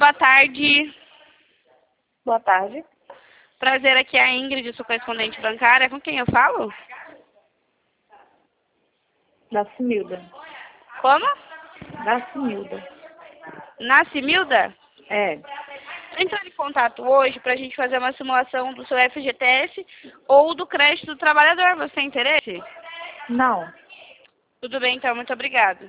boa tarde. Boa tarde. Prazer, aqui é a Ingrid, sou correspondente bancária. Com quem eu falo? Da Similda. Como? Da Similda. Nascimilda? É. Entrar em contato hoje para a gente fazer uma simulação do seu FGTS ou do crédito do trabalhador. Você tem interesse? Não. Tudo bem, então. Muito obrigada.